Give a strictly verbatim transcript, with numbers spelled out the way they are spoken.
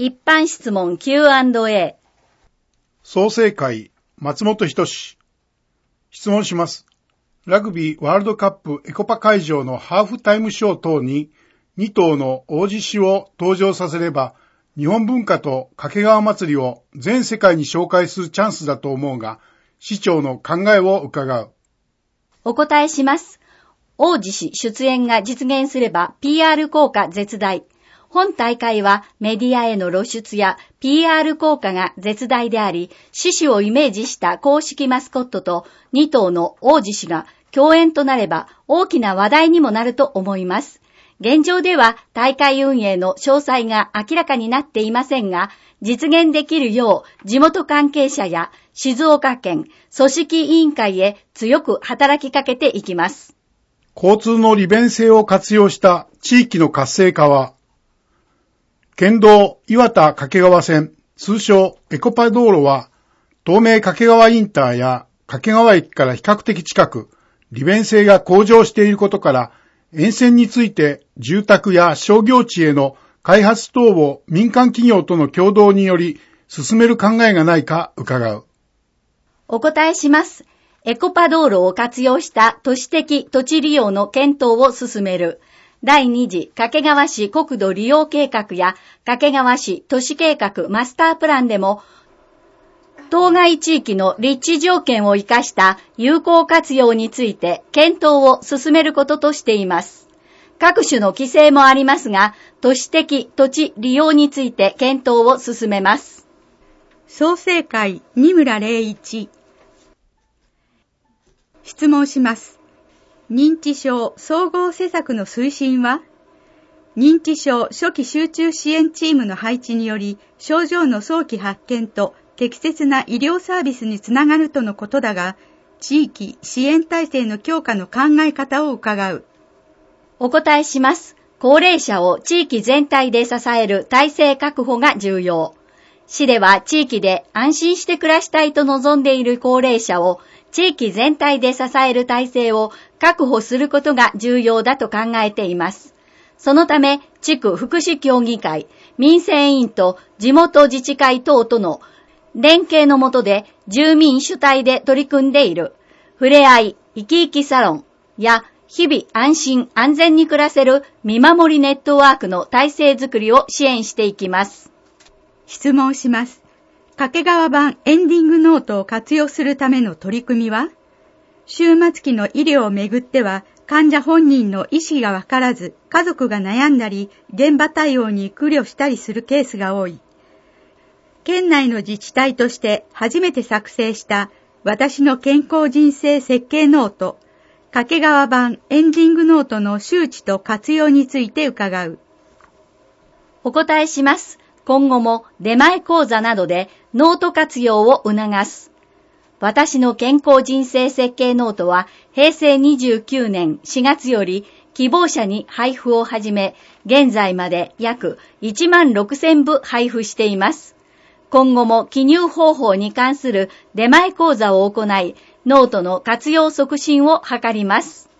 一般質問 キューアンドエー。 創成会松本人志。質問します。ラグビーワールドカップエコパ会場のハーフタイムショー等にに頭の大獅子を登場させれば、日本文化と掛川祭りを全世界に紹介するチャンスだと思うが、市長の考えを伺う。 お答えします。大獅子出演が実現すれば ピーアール 効果絶大。本大会はメディアへの露出や ピーアール 効果が絶大であり、獅子をイメージした公式マスコットとに頭の大獅子が共演となれば大きな話題にもなると思います。現状では大会運営の詳細が明らかになっていませんが、実現できるよう地元関係者や静岡県組織委員会へ強く働きかけていきます。 交通の利便性を活用した地域の活性化は、県道岩田掛川線、通称エコパ道路は、東名掛川インターや掛川駅から比較的近く、利便性が向上していることから、沿線について住宅や商業地への開発等を民間企業との共同により進める考えがないか伺う。 お答えします。エコパ道路を活用した都市的土地利用の検討を進める。第二次掛川市国土利用計画や掛川市都市計画マスタープランでも、当該地域の立地条件を生かした有効活用について検討を進めることとしています。各種の規制もありますが、都市的土地利用について検討を進めます。 創成会二村礼一。質問します。認知症総合施策の推進は、認知症初期集中支援チームの配置により、症状の早期発見と適切な医療サービスにつながるとのことだが、地域支援体制の強化の考え方を伺う。 お答えします。高齢者を地域全体で支える体制確保が重要。市では地域で安心して暮らしたいと望んでいる高齢者を地域全体で支える体制を確保することが重要だと考えています。そのため、地区福祉協議会、民生委員と地元自治会等との連携の下で住民主体で取り組んでいる、ふれあい、生き生きサロンや日々安心安全に暮らせる見守りネットワークの体制づくりを支援していきます。 質問します。掛川版エンディングノートを活用するための取り組みは、終末期の医療をめぐっては患者本人の意思がわからず家族が悩んだり現場対応に苦慮したりするケースが多い。県内の自治体として初めて作成した私の健康人生設計ノート、掛川版エンディングノートの周知と活用について伺う。 お答えします。今後も出前講座などでノート活用を促す。私の健康人生設計ノートは平成にじゅうきゅうねんしがつより希望者に配布を始め、現在まで約いちまんろくせんぶ配布しています。今後も記入方法に関する出前講座を行い、ノートの活用促進を図ります。